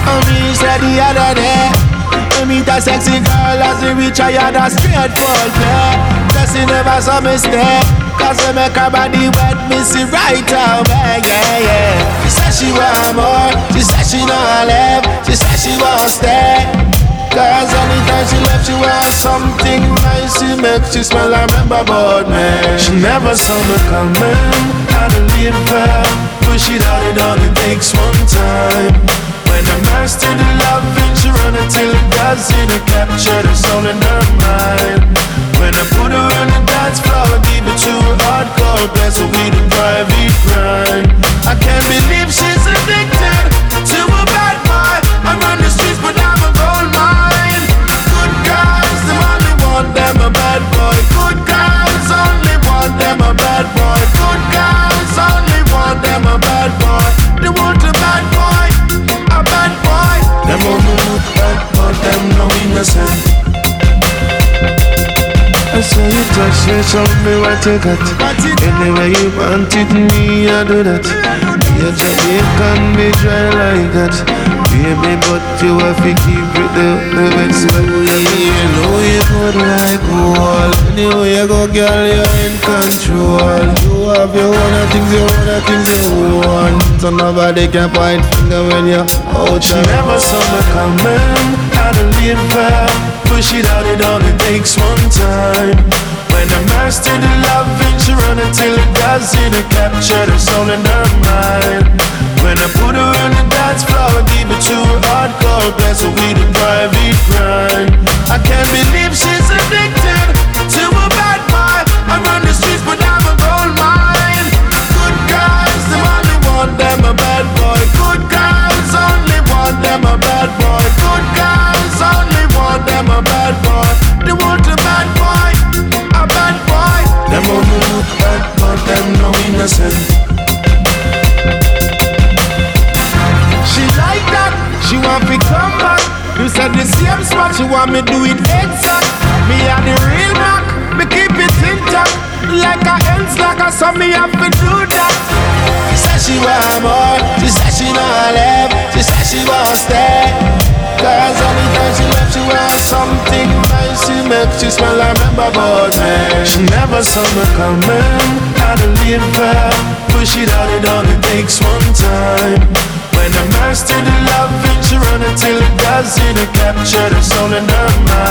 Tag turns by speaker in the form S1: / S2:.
S1: Me said the other day, I meet a sexy girl as we reach I had a straight full play. Cause she never saw me stay, cause I make her body wet, me see right away, yeah, yeah. She said she want more, she said she not left, she said she won't stay. Cause anytime she left, she want something nice. She makes she smell, I remember about me. She never saw me coming, had to leave her. Push it out, it only takes one time. When I'm asked to the loving, she run until it does it. I capture the soul in her mind. When I put her on the dance floor, I give it to her hardcore. Bless her with a private crime. I can't believe she's addicted to a bad boy. I run the streets, but I'm a gold mine. Good girls, them only want them a bad boy. Good girls only want them a bad boy. Good girls only want them a bad boy. They want a bad boy, a bad boy. Them only look bad, but them no innocent. I saw you touch me, show me what you got. Anyway you want it, me I do that. Your Jamaican be dry like that. Baby, but you have to keep it the best way. You know you good like gold. Anyway you go, girl, you're in control. You have your own things, your own things you want. So nobody can point finger when you're out. She never saw me coming, had to leave her. Push it out, it only takes one time. When I'm asked to the loving, she run until it does it. I capture the soul in her mind. When I put her on the dance floor, I give it to her hardcore. Bless her with a private crime. I can't believe she's addicted to a bad boy. I run the streets, but I'm a gold mine. Good girls, them only want them a bad boy. Good girls only want them a bad boy. Good girls only want them a bad boy. They want a bad boy, a bad boy. Them only look bad, but them no innocent. She like that, she want me come back. You said the same spot, she want me do it exact. Me and the real Mac, me keep it intact. Like a ends, like a son, me have to do that. She said she want more, she said she not left, she said she won't stay. Cause anytime she left, she want something nice. She makes she smell, I remember about me. She never saw me coming, had to leave her. Push it out, it only takes one time. When I'm asked to the loving, she run until it does it. I capture the soul in her mind.